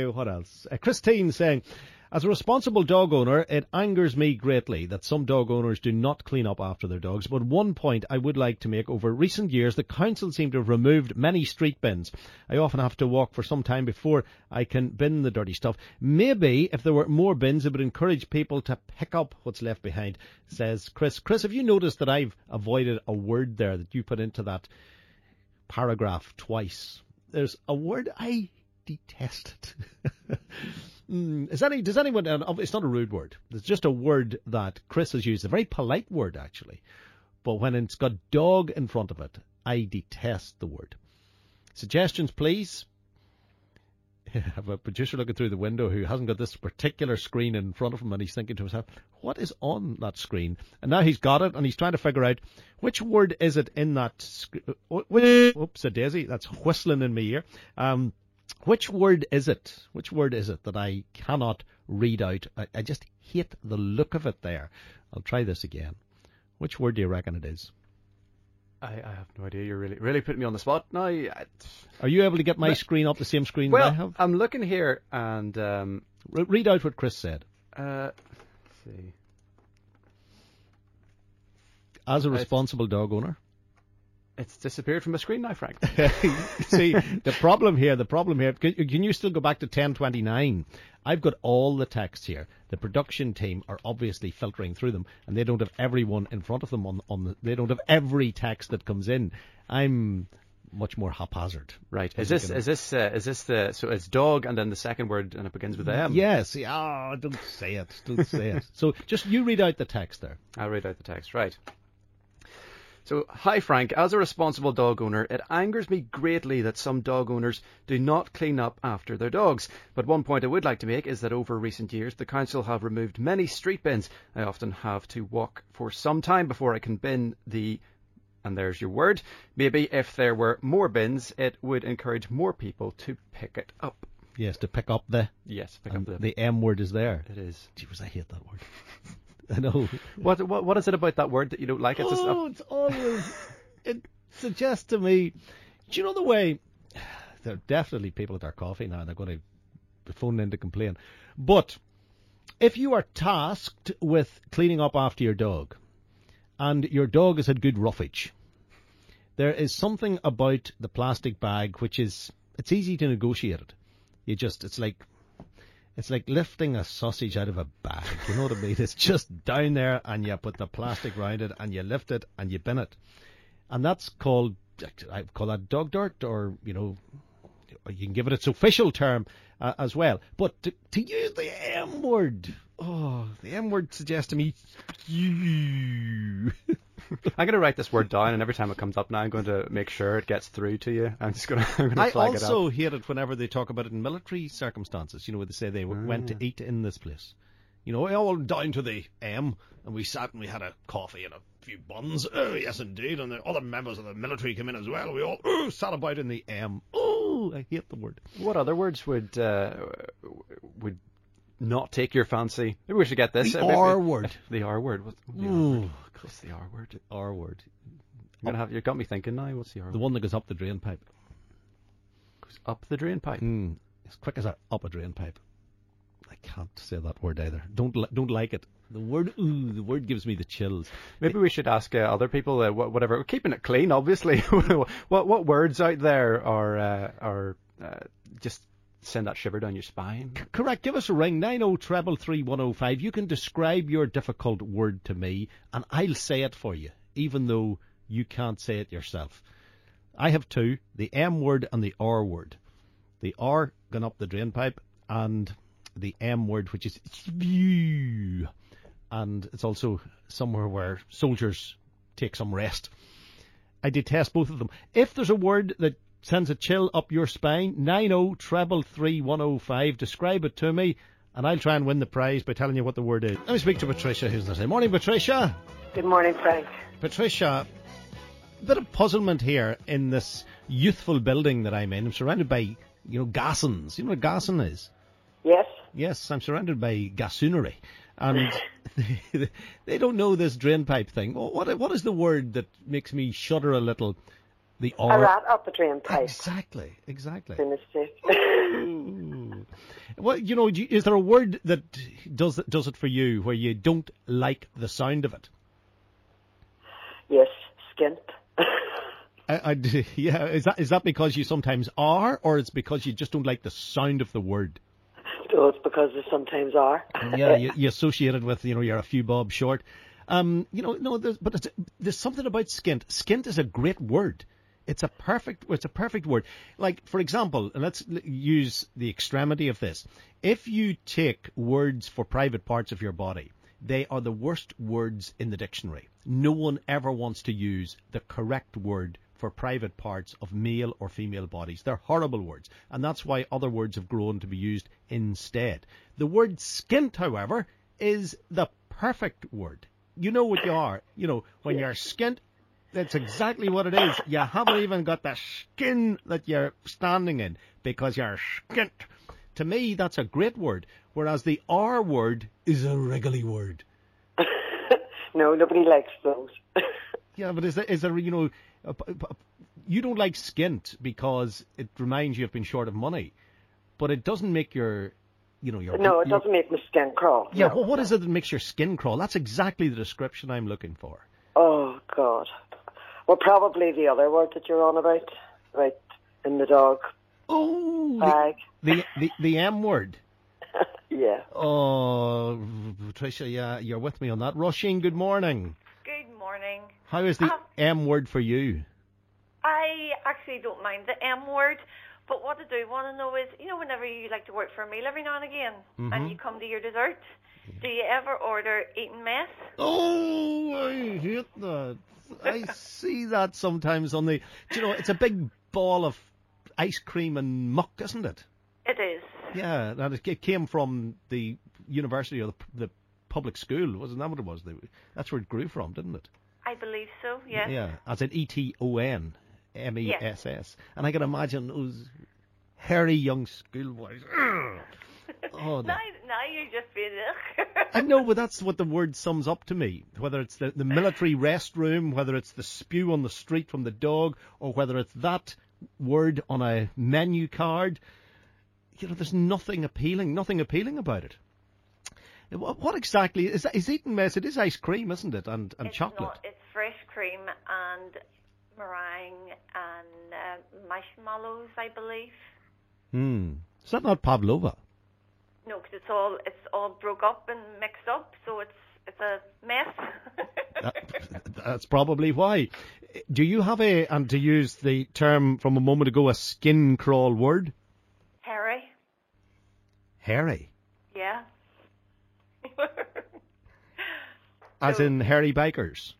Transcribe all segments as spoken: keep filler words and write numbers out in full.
Uh, what else? Uh, Christine saying, as a responsible dog owner, it angers me greatly that some dog owners do not clean up after their dogs. But one point I would like to make: over recent years, the council seem to have removed many street bins. I often have to walk for some time before I can bin the dirty stuff. Maybe if there were more bins, it would encourage people to pick up what's left behind, says Chris. Chris, have you noticed that I've avoided a word there that you put into that paragraph twice? There's a word I detest it. mm, is any, does anyone, uh, it's not a rude word, it's just a word that Chris has used, a very polite word actually, but when it's got dog in front of it, I detest the word. Suggestions please. I have a producer looking through the window who hasn't got this particular screen in front of him, and he's thinking to himself, what is on that screen? And now he's got it, and he's trying to figure out which word is it in that screen. Oops, a daisy, that's whistling in my ear. Um, which word is it? Which word is it that I cannot read out? I, I just hate the look of it there. I'll try this again. Which word do you reckon it is? I, I have no idea. You're really really putting me on the spot now. I, Are you able to get my but, screen up the same screen well, that I have? I'm looking here and... Um, Re- read out what Chris said. Uh, let's see. As a responsible it's, dog owner? It's disappeared from the screen now, Frank. See, the problem here, the problem here, can, can you still go back to ten twenty-nine? I've got all the text here. The production team are obviously filtering through them, and they don't have everyone in front of them on, on the, they don't have every text that comes in. I'm much more haphazard. Right. Is this, is this, uh, is this the, so it's dog and then the second word and it begins with M? Yes. Oh, don't say it. Don't say it. So just you read out the text there. I'll read out the text. Right. So, hi Frank, as a responsible dog owner, it angers me greatly that some dog owners do not clean up after their dogs. But one point I would like to make is that over recent years, the council have removed many street bins. I often have to walk for some time before I can bin the, and there's your word. Maybe if there were more bins, it would encourage more people to pick it up. Yes, to pick up the... Yes, pick up the... The M word is there. It is. Gee whiz, I hate that word. I know. What what what is it about that word that you don't like? It's oh, just, it's always. It suggests to me. Do you know the way? There are definitely people at our coffee now. They're going to be phoning in to complain. But if you are tasked with cleaning up after your dog, and your dog has had good roughage, there is something about the plastic bag which is it's easy to negotiate it. You just it's like. It's like lifting a sausage out of a bag, you know what I mean? It's just down there and you put the plastic around it and you lift it and you bin it. And that's called, I call that dog dirt, or, you know, you can give it its official term uh, as well. But to, to use the M word, oh, the M word suggests to me, you. I'm going to write this word down, and every time it comes up now, I'm going to make sure it gets through to you. I'm just going to, I'm going to flag it up. I also hate it whenever they talk about it in military circumstances. You know, where they say they oh, went yeah. to eat in this place. You know, all down to the M, and we sat and we had a coffee and a few buns. Oh, yes, indeed. And the other members of the military came in as well. We all oh, sat about in the M. Oh, I hate the word. What other words would uh, would not take your fancy? Maybe we should get this. The uh, R word. The R word. What's the R Ooh, word? What's the R word? R word. You're gonna have, you got me thinking now. What's the R word? The one that goes up the drain pipe. Goes up the drain pipe? Mm, as quick as a, up a drain pipe. I can't say that word either. Don't li- don't like it. The word, ooh, the word gives me the chills. Maybe we should ask uh, other people, uh, wh- whatever, keeping it clean, obviously. what what words out there are uh, are uh, just send that shiver down your spine? C- correct. Give us a ring, nine oh three three one oh five. You can describe your difficult word to me, and I'll say it for you, even though you can't say it yourself. I have two, the M word and the R word. The R gone up the drain pipe, and the M word, which is view, and it's also somewhere where soldiers take some rest. I detest both of them. If there's a word that sends a chill up your spine, nine oh three three one oh five, describe it to me, and I'll try and win the prize by telling you what the word is. Let me speak to Patricia, who's there. Morning, Patricia. Good morning, Frank. Patricia, a bit of puzzlement here in this youthful building that I'm in. I'm surrounded by, you know, gasons. You know what a gason is? Yes. Yes, I'm surrounded by gasoonery, and they, they don't know this drain pipe thing. What what is the word that makes me shudder a little? The R. A rat up the drain pipe. Exactly, exactly. Finished it. Ooh. Well, you know, do you- is there a word that does does it for you where you don't like the sound of it? Yes, skint. I, I, yeah, is that is that because you sometimes are, or it's because you just don't like the sound of the word? So it's because they sometimes are. Yeah, you, you associate it with, you know, you're a few bob short. Um, you know, no, there's, but it's, there's something about skint. Skint is a great word. It's a perfect, it's a perfect word. Like, for example, and let's l- use the extremity of this. If you take words for private parts of your body, they are the worst words in the dictionary. No one ever wants to use the correct word for private parts of male or female bodies. They're horrible words, and that's why other words have grown to be used instead. The word skint, however, is the perfect word. You know what you are. You know, when you're skint, that's exactly what it is. You haven't even got the skin that you're standing in because you're skint. To me, that's a great word, whereas the R word is a wriggly word. No, nobody likes those. Yeah, but is there, is there, you know, a, a, you don't like skint because it reminds you of being short of money, but it doesn't make your, you know, your... No, it your, doesn't make my skin crawl. Yeah, no. well, what is it that makes your skin crawl? That's exactly the description I'm looking for. Oh, God. Well, probably the other word that you're on about, right, in the dog Oh, bag. the, the, the, the M word. Yeah. Oh, Patricia, yeah, you're with me on that. Roisin, good morning. Good morning. How is the Uh, M word for you? I actually don't mind the M word, but what I do want to know is, you know, whenever you like to work for a meal every now and again, Mhm. and you come to your dessert, do you ever order eating mess? Oh, I hate that. I see that sometimes on the... Do you know, it's a big ball of ice cream and muck, isn't it? It is. Yeah, and it ca- came from the university or the, the public school. Wasn't that what it was? They- That's where it grew from, didn't it? I believe so, yes. Yeah, as in E T O N, M E S S. And I can imagine those hairy young schoolboys. Oh, now, now you're just being... I know, but that's what the word sums up to me. Whether it's the, the military restroom, whether it's the spew on the street from the dog, or whether it's that word on a menu card, you know, there's nothing appealing, nothing appealing about it. What, what exactly is that? Is eating mess? It is ice cream, isn't it? And and it's chocolate. Not, it's fresh cream and meringue and uh, marshmallows, I believe. Hmm. Is that not pavlova? No, because it's all it's all broke up and mixed up, so it's it's a mess. that, that's probably why. Do you have a, and to use the term from a moment ago, a skin crawl word? Harry. Hairy. Yeah. As So- in hairy bikers.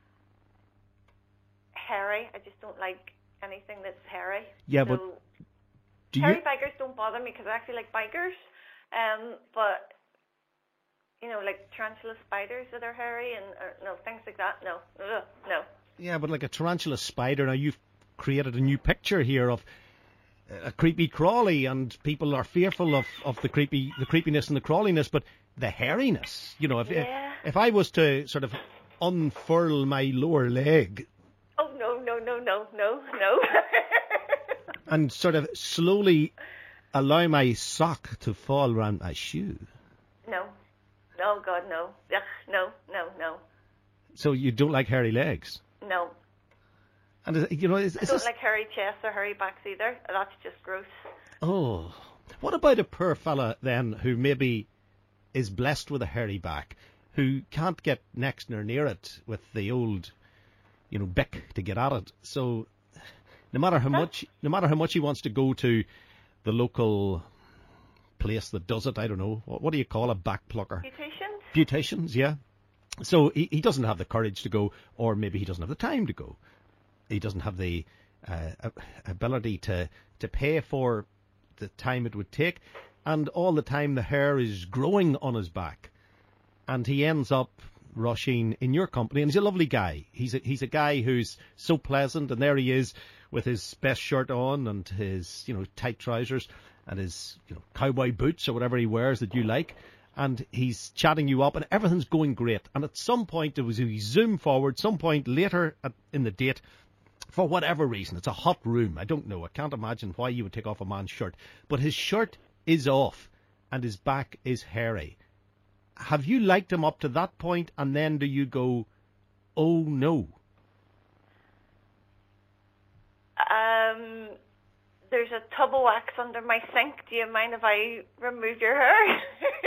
Hairy. I just don't like anything that's hairy. Yeah, so but do hairy you? bikers don't bother me because I actually like bikers. Um, but you know, like tarantula spiders that are hairy and or, no things like that. No, Ugh, no. Yeah, but like a tarantula spider. Now you've created a new picture here of a creepy crawly, and people are fearful of, of the creepy, the creepiness and the crawliness, but the hairiness. You know, if Yeah. if, if I was to sort of unfurl my lower leg Oh no, no, no, no, no, no. and sort of slowly allow my sock to fall around my shoe. No. Oh God, no. Ugh, no, no, no, So you don't like hairy legs? no. And is, you know, is, I is don't this, like hairy chests or hairy backs either. That's just gross. oh, what about a poor fella then who maybe is blessed with a hairy back, who can't get next nor near it with the old, you know, bick to get at it. So no matter how much, no matter how much he wants to go to the local place that does it, I don't know, what, what do you call a back plucker? Beauticians? Beauticians, yeah. So he, he doesn't have the courage to go, or maybe he doesn't have the time to go. He doesn't have the uh, ability to, to pay for the time it would take, and all the time the hair is growing on his back, and he ends up rushing in your company. And he's a lovely guy. He's a, he's a guy who's so pleasant, and there he is with his best shirt on and his, you know, tight trousers and his, you know, cowboy boots or whatever he wears that you like. And he's chatting you up, and everything's going great. And at some point, there was a zoom forward, some point later at, in the date, for whatever reason, it's a hot room. I don't know. I can't imagine why you would take off a man's shirt. But his shirt is off, and his back is hairy. Have you liked him up to that point, and then do you go, oh no? Um, there's a tub of wax under my sink. Do you mind if I remove your hair?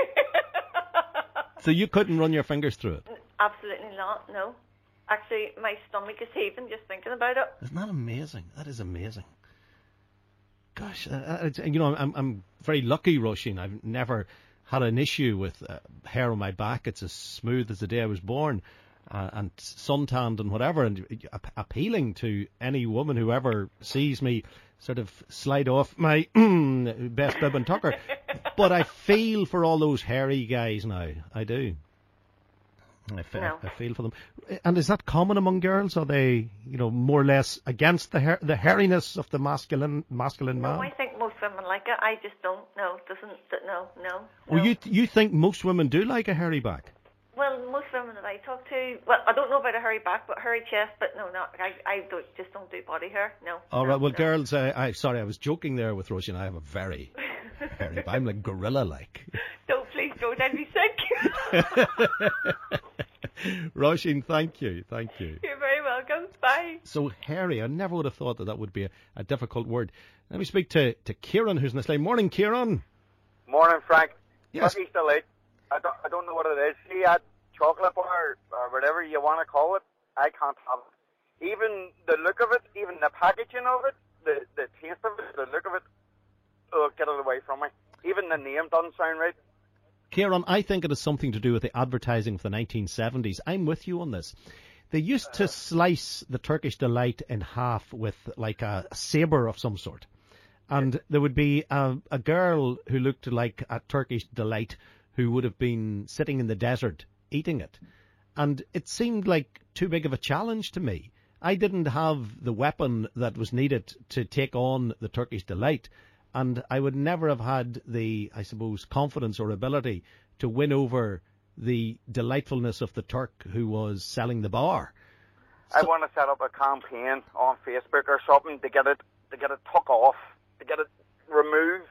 So you couldn't run your fingers through it? Absolutely not, no. Actually, my stomach is heaving just thinking about it. Isn't that amazing? That is amazing. Gosh, uh, it's, you know, I'm I'm very lucky, Roisin. I've never had an issue with uh, hair on my back. It's as smooth as the day I was born, uh, and suntanned and whatever, and uh, appealing to any woman who ever sees me sort of slide off my best bib and tucker. But I feel for all those hairy guys now. I do. I feel, no. I feel for them. And is that common among girls? Are they, you know, more or less against the hair, the hairiness of the masculine masculine no, man? I think most women like it. I just don't. No, doesn't. No, no. Well, no. you you think most women do like a hairy back? Well, most women that I talk to, well, I don't know about a hairy back, but hairy chest. But no, not. I, I don't, just don't do body hair. No. All no, right. Well, no. girls, uh, I sorry, I was joking there with Roisin. I have a very hairy back. I'm like gorilla-like. Don't, please don't. I'd be sick. Roisin, thank you, thank you. You're very welcome. Bye. So hairy, I never would have thought that that would be a, a difficult word. Let me speak to, to Kieran, who's in this line. Morning, Kieran. Morning, Frank. Yes. Turkey's delight. I don't, I don't know what it is. See, that chocolate bar or whatever you want to call it, I can't have it. Even the look of it, even the packaging of it, the, the taste of it, the look of it, oh, get it away from me. Even the name doesn't sound right. Kieran, I think it has something to do with the advertising of the nineteen seventies. I'm with you on this. They used to slice the Turkish Delight in half with like a sabre of some sort. And there would be a, a girl who looked like a Turkish Delight who would have been sitting in the desert eating it. And it seemed like too big of a challenge to me. I didn't have the weapon that was needed to take on the Turkish Delight. And I would never have had the, I suppose, confidence or ability to win over the delightfulness of the Turk who was selling the bar. So, I want to set up a campaign on Facebook or something to get it to get it took off, to get it removed.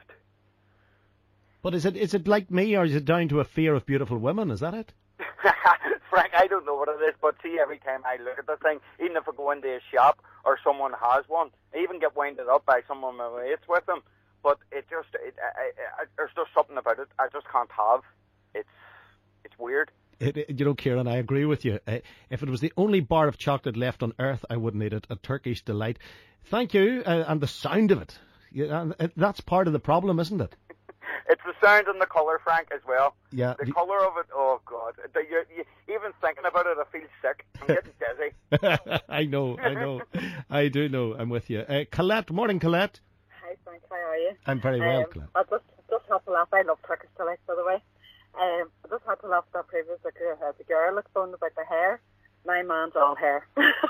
But is it is it like me, or is it down to a fear of beautiful women? Is that it? Frank, I don't know what it is, but see, every time I look at the thing, even if I go into a shop or someone has one, I even get winded up by some of my mates with them. But it just, it, I, I, there's just something about it I just can't have. It's, it's weird. It, it, you know, Kieran, I agree with you. Uh, if it was the only bar of chocolate left on earth, I wouldn't eat it. A Turkish Delight. Thank you, uh, and the sound of it. Yeah, and it, that's part of the problem, isn't it? It's the sound and the colour, Frank, as well. Yeah. The colour of it, oh, God. The, you, you, even thinking about it, I feel sick. I'm getting dizzy. I know, I know. I do know. I'm with you. Uh, Colette, morning, Colette. Hi, Frank. How are you? I'm very well, um, Colette. I just, just had to laugh. I love Turkish Delight, by the way. Um, I just had to laugh at that previous like, uh, the girl that's phoned about the hair. My man's all hair.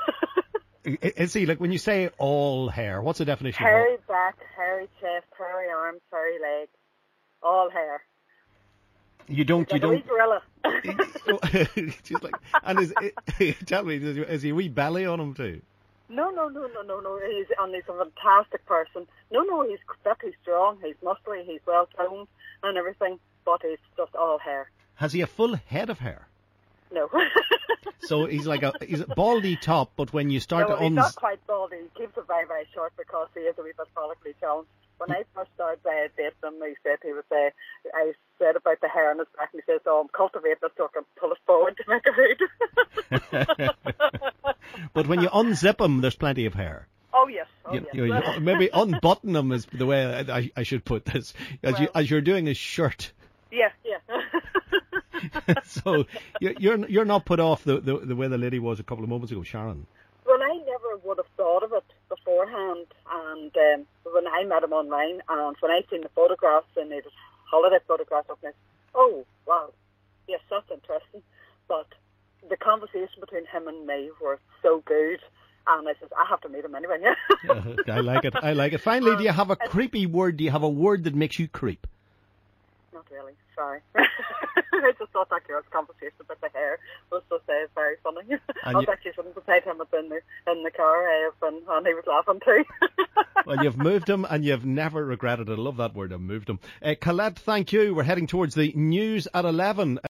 Is he, like, when you say all hair, what's the definition hairy of all? back, hairy chest, hairy arms, hairy legs. All hair. You don't, He's you like don't. A wee gorilla. Just like, and is, tell me, is he a wee belly on him too? No, no, no, no, no, no. He's and he's a fantastic person. No, no, he's he's strong. He's muscly. He's well toned and everything. But he's just all hair. Has he a full head of hair? No. So he's like a he's a baldy top, but when you start no, to he's uns- not quite baldy. He keeps it very, very short because he is a wee bit follically challenged. When I first started uh, dating him, he said he was. Uh, I said about the hair on his back, and he says, "Oh, I'm cultivating it so I can pull it forward to make a hood." But when you unzip him, there's plenty of hair. Oh yes, oh, you, yes. you, you, maybe unbutton him is the way I, I, I should put this. As well, you as you're doing his shirt. Yes, yes. So you're, you're you're not put off the, the the way the lady was a couple of moments ago, Sharon. Well, I never would have thought of it beforehand, and um, when I met him online, and when I seen the photographs and his holiday photographs of me, oh wow, yes, that's interesting. But the conversation between him and me were so good, and I says I have to meet him anyway. Yeah, I like it. I like it. Finally, do you have a creepy word? Do you have a word that makes you creep? Not really. Sorry. I just thought that girl's conversation about the hair was just uh, very funny. I was you, actually sitting beside him in the, in the car, uh, and, and he was laughing too. Well, you've moved him and you've never regretted it. I love that word, I've moved him. Uh, Colette, thank you. We're heading towards the news at eleven.